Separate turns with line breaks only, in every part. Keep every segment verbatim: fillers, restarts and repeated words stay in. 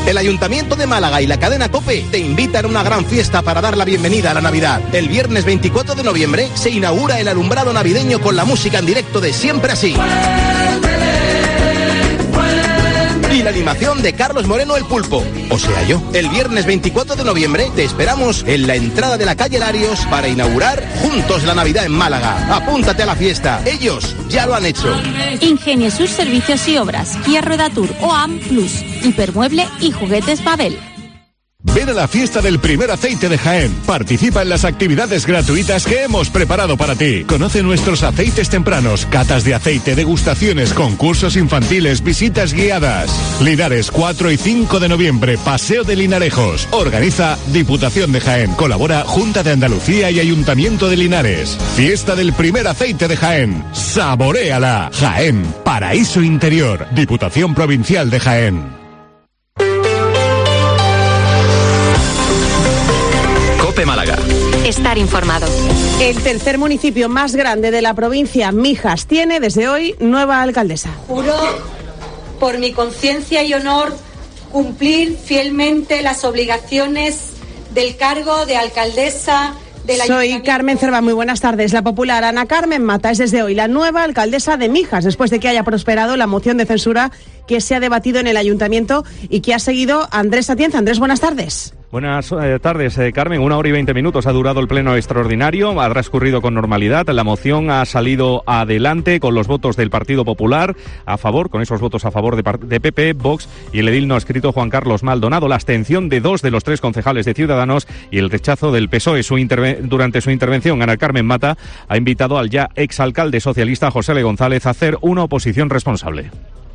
El Ayuntamiento de Málaga y la cadena COPE te invitan a una gran fiesta para dar la bienvenida a la Navidad. El viernes veinticuatro de noviembre se inaugura el alumbrado navideño con la música en directo de Siempre Así. Y la animación de Carlos Moreno el Pulpo, o sea yo. El viernes veinticuatro de noviembre te esperamos en la entrada de la calle Larios para inaugurar juntos la Navidad en Málaga. Apúntate a la fiesta, ellos ya lo han hecho.
Ingenio sus servicios y obras, Kia Rueda Tour o A M Plus, Hipermueble y Juguetes Babel.
Ven a la fiesta del primer aceite de Jaén. Participa en las actividades gratuitas que hemos preparado para ti. Conoce nuestros aceites tempranos, catas de aceite, degustaciones, concursos infantiles, visitas guiadas. Linares, cuatro y cinco de noviembre, Paseo de Linarejos. Organiza Diputación de Jaén. Colabora Junta de Andalucía y Ayuntamiento de Linares. Fiesta del primer aceite de Jaén. ¡Saboréala! Jaén, paraíso interior. Diputación Provincial de Jaén.
Málaga.
Estar informado.
El tercer municipio más grande de la provincia, Mijas, tiene desde hoy nueva alcaldesa.
Juro, por mi conciencia y honor, cumplir fielmente las obligaciones del cargo de alcaldesa del
Soy Carmen Cerva, muy buenas tardes. La popular Ana Carmen Mata es desde hoy la nueva alcaldesa de Mijas, después de que haya prosperado la moción de censura que se ha debatido en el ayuntamiento y que ha seguido Andrés Atienza. Andrés, buenas tardes.
Buenas eh, tardes, eh, Carmen. Una hora y veinte minutos ha durado el pleno extraordinario, ha transcurrido con normalidad. La moción ha salido adelante con los votos del Partido Popular a favor, con esos votos a favor de, de P P, Vox y el edil no escrito Juan Carlos Maldonado, la abstención de dos de los tres concejales de Ciudadanos y el rechazo del P S O E. Su interve- durante su intervención, Ana Carmen Mata ha invitado al ya exalcalde socialista José L. González a hacer una oposición responsable.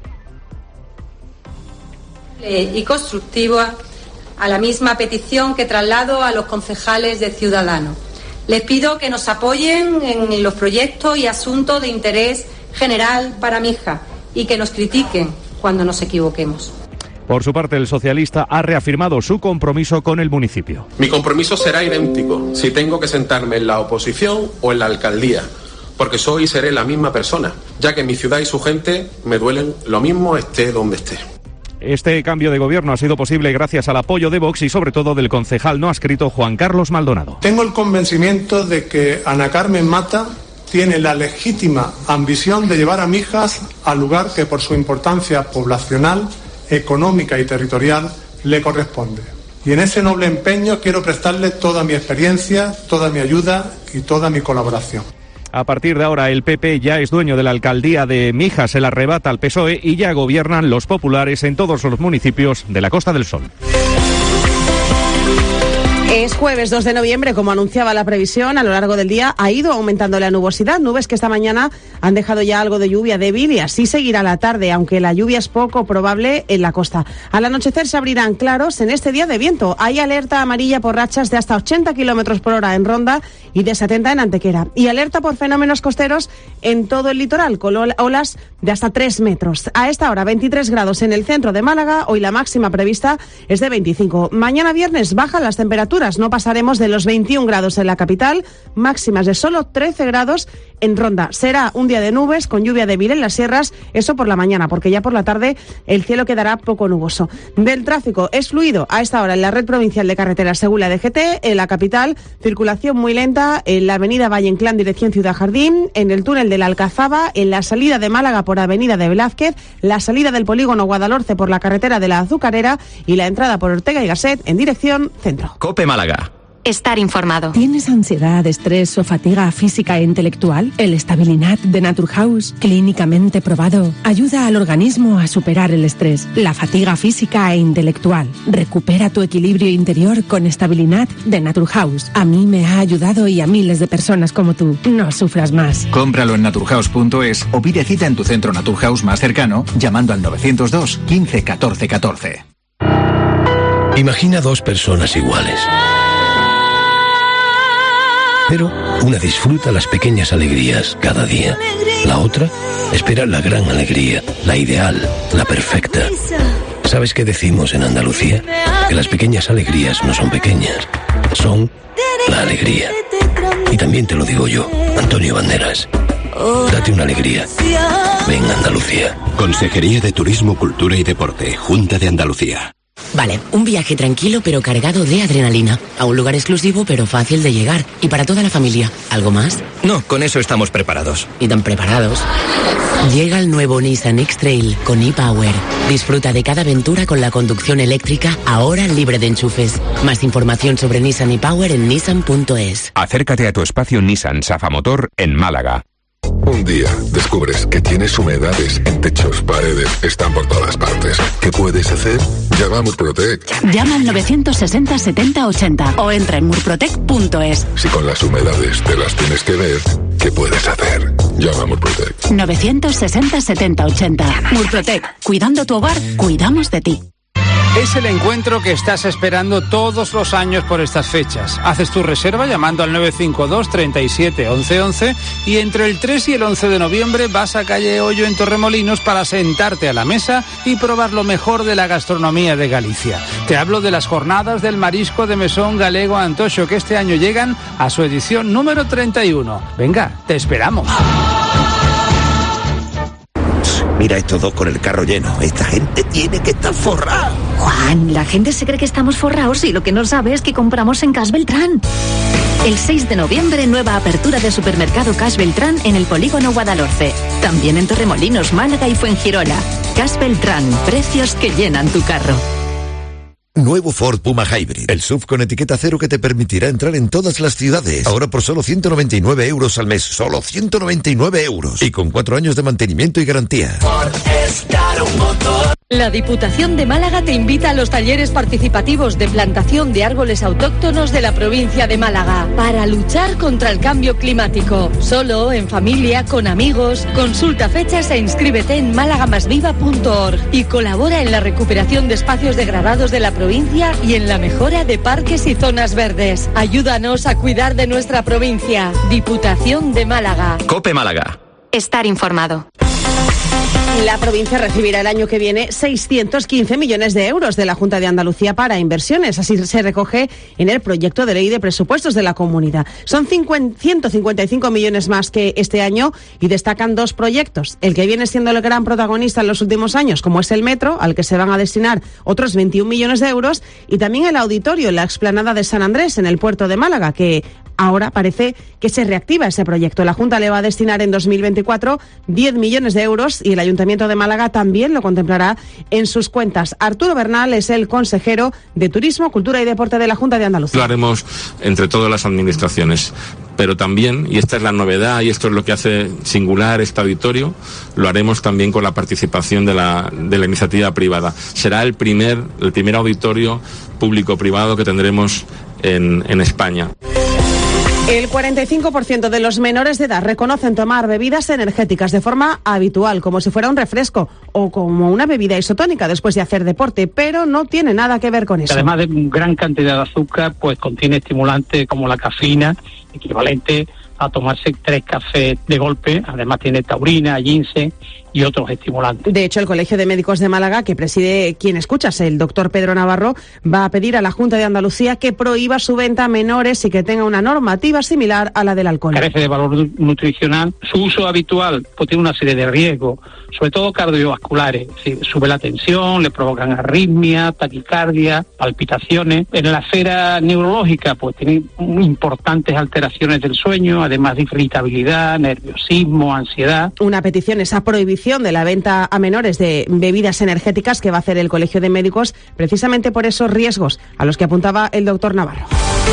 Y constructiva a la misma petición que traslado a los concejales de Ciudadanos. Les pido que nos apoyen en los proyectos y asuntos de interés general para Mijas y que nos critiquen cuando nos equivoquemos.
Por su parte, el socialista ha reafirmado su compromiso con el municipio.
Mi compromiso será idéntico si tengo que sentarme en la oposición o en la alcaldía, porque soy y seré la misma persona, ya que mi ciudad y su gente me duelen lo mismo esté donde esté.
Este cambio de gobierno ha sido posible gracias al apoyo de Vox y sobre todo del concejal no adscrito Juan Carlos Maldonado.
Tengo el convencimiento de que Ana Carmen Mata tiene la legítima ambición de llevar a Mijas al lugar que por su importancia poblacional, económica y territorial le corresponde. Y en ese noble empeño quiero prestarle toda mi experiencia, toda mi ayuda y toda mi colaboración.
A partir de ahora, el P P ya es dueño de la alcaldía de Mijas, se la arrebata al P S O E y ya gobiernan los populares en todos los municipios de la Costa del Sol.
Es jueves dos de noviembre, como anunciaba la previsión, a lo largo del día ha ido aumentando la nubosidad, nubes que esta mañana han dejado ya algo de lluvia débil y así seguirá la tarde, aunque la lluvia es poco probable en la costa. Al anochecer se abrirán claros en este día de viento. Hay alerta amarilla por rachas de hasta ochenta kilómetros por hora en Ronda y de setenta en Antequera. Y alerta por fenómenos costeros en todo el litoral, con olas de hasta tres metros. A esta hora, veintitrés grados en el centro de Málaga, hoy la máxima prevista es de veinticinco. Mañana viernes bajan las temperaturas. No pasaremos de los veintiún grados en la capital, máximas de solo trece grados en Ronda. Será un día de nubes con lluvia débil en las sierras, eso por la mañana, porque ya por la tarde el cielo quedará poco nuboso. Del tráfico es fluido a esta hora en la red provincial de carreteras según la D G T, en la capital, circulación muy lenta en la avenida Valle Inclán, dirección Ciudad Jardín, en el túnel de la Alcazaba, en la salida de Málaga por avenida de Velázquez, la salida del polígono Guadalhorce por la carretera de la Azucarera y la entrada por Ortega y Gasset en dirección centro.
COPE Málaga.
Estar informado.
¿Tienes ansiedad, estrés o fatiga física e intelectual? El Stabilinat de Naturhaus, clínicamente probado, ayuda al organismo a superar el estrés, la fatiga física e intelectual. Recupera tu equilibrio interior con Stabilinat de Naturhaus. A mí me ha ayudado y a miles de personas como tú. No sufras más.
Cómpralo en naturhaus punto es o pide cita en tu centro Naturhaus más cercano llamando al novecientos dos quince catorce catorce.
Imagina dos personas iguales. Pero una disfruta las pequeñas alegrías cada día. La otra espera la gran alegría, la ideal, la perfecta. ¿Sabes qué decimos en Andalucía? Que las pequeñas alegrías no son pequeñas, son la alegría. Y también te lo digo yo, Antonio Banderas. Date una alegría. Ven Andalucía.
Consejería de Turismo, Cultura y Deporte, Junta de Andalucía.
Vale, un viaje tranquilo pero cargado de adrenalina. A un lugar exclusivo pero fácil de llegar. Y para toda la familia. ¿Algo más?
No, con eso estamos preparados.
¿Y tan preparados? Llega el nuevo Nissan X-Trail con e-Power. Disfruta de cada aventura con la conducción eléctrica, ahora libre de enchufes. Más información sobre Nissan e-Power en nissan punto es.
Acércate a tu espacio Nissan Safa Motor en Málaga.
Un día descubres que tienes humedades en techos, paredes, están por todas partes. ¿Qué puedes hacer? Llama a Murprotec.
Llama al novecientos sesenta setenta ochenta o entra en murprotec punto es.
Si con las humedades te las tienes que ver, ¿qué puedes hacer? Llama a Murprotec.
novecientos sesenta setenta ochenta. Murprotec. Cuidando tu hogar, cuidamos de ti.
Es el encuentro que estás esperando todos los años por estas fechas. Haces tu reserva llamando al nueve cinco dos, treinta y siete, once once y entre el tres y el once de noviembre vas a calle Hoyo en Torremolinos para sentarte a la mesa y probar lo mejor de la gastronomía de Galicia. Te hablo de las jornadas del marisco de Mesón Galego Antocho, que este año llegan a su edición número treinta y uno. Venga, te esperamos.
Mira estos dos con el carro lleno. Esta gente tiene que estar forrada.
Juan, la gente se cree que estamos forrados y lo que no sabe es que compramos en Cash Beltrán. El seis de noviembre, nueva apertura de supermercado Cash Beltrán en el polígono Guadalhorce. También en Torremolinos, Málaga y Fuengirola. Cash Beltrán, precios que llenan tu carro.
Nuevo Ford Puma Hybrid, el S U V con etiqueta cero que te permitirá entrar en todas las ciudades. Ahora por solo ciento noventa y nueve euros al mes, solo ciento noventa y nueve euros. Y con cuatro años de mantenimiento y garantía. Ford es caro un motor.
La Diputación de Málaga te invita a los talleres participativos de plantación de árboles autóctonos de la provincia de Málaga para luchar contra el cambio climático. Solo, en familia, con amigos. Consulta fechas e inscríbete en málaga más viva punto org y colabora en la recuperación de espacios degradados de la provincia y en la mejora de parques y zonas verdes. Ayúdanos a cuidar de nuestra provincia. Diputación de Málaga.
COPE Málaga.
Estar informado.
La provincia recibirá el año que viene seiscientos quince millones de euros de la Junta de Andalucía para inversiones. Así se recoge en el proyecto de ley de presupuestos de la comunidad. Son ciento cincuenta y cinco millones más que este año y destacan dos proyectos. El que viene siendo el gran protagonista en los últimos años, como es el metro, al que se van a destinar otros veintiún millones de euros, y también el auditorio en la explanada de San Andrés, en el puerto de Málaga, que ahora parece que se reactiva ese proyecto. La Junta le va a destinar en dos mil veinticuatro diez millones de euros y el Ayuntamiento de Málaga también lo contemplará en sus cuentas. Arturo Bernal es el consejero de Turismo, Cultura y Deporte de la Junta de Andalucía.
Lo haremos entre todas las administraciones, pero también, y esta es la novedad y esto es lo que hace singular este auditorio, lo haremos también con la participación de la, de la iniciativa privada. Será el primer, el primer auditorio público-privado que tendremos en, en España.
El cuarenta y cinco por ciento de los menores de edad reconocen tomar bebidas energéticas de forma habitual, como si fuera un refresco o como una bebida isotónica después de hacer deporte, pero no tiene nada que ver con eso.
Además de gran cantidad de azúcar, pues contiene estimulantes como la cafeína, equivalente a tomarse tres cafés de golpe. Además tiene taurina, ginseng y otros estimulantes.
De hecho, el Colegio de Médicos de Málaga, que preside quien escuchas, el doctor Pedro Navarro, va a pedir a la Junta de Andalucía que prohíba su venta a menores y que tenga una normativa similar a la del alcohol.
Carece de valor nutricional. Su uso habitual pues tiene una serie de riesgos, sobre todo cardiovasculares. Sí, sube la tensión, le provocan arritmia, taquicardia, palpitaciones. En la esfera neurológica pues tiene importantes alteraciones del sueño, además de irritabilidad, nerviosismo, ansiedad.
Una petición, esa prohibición de la venta a menores de bebidas energéticas que va a hacer el Colegio de Médicos precisamente por esos riesgos a los que apuntaba el doctor Navarro.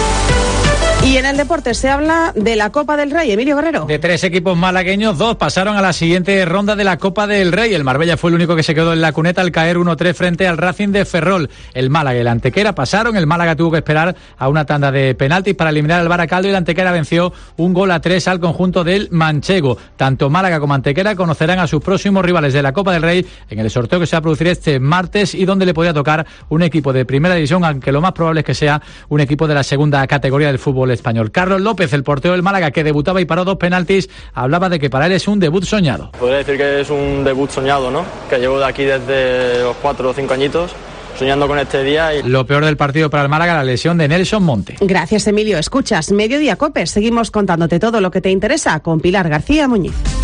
Y en el deporte se habla de la Copa del Rey. Emilio Guerrero.
De tres equipos malagueños, dos pasaron a la siguiente ronda de la Copa del Rey. El Marbella fue el único que se quedó en la cuneta al caer uno tres frente al Racing de Ferrol. El Málaga y el Antequera pasaron. El Málaga tuvo que esperar a una tanda de penaltis para eliminar al Baracaldo y el Antequera venció un gol a tres al conjunto del Manchego. Tanto Málaga como Antequera conocerán a sus próximos rivales de la Copa del Rey en el sorteo que se va a producir este martes y donde le podría tocar un equipo de primera división, aunque lo más probable es que sea un equipo de la segunda categoría del fútbol español. Carlos López, el portero del Málaga, que debutaba y paró dos penaltis, hablaba de que para él es un debut soñado.
Podría decir que es un debut soñado, ¿no? Que llevo de aquí desde los cuatro o cinco añitos, soñando con este día. Y...
Lo peor del partido para el Málaga, la lesión de Nelson Monte.
Gracias, Emilio. Escuchas Mediodía Cope. Seguimos contándote todo lo que te interesa con Pilar García Muñiz.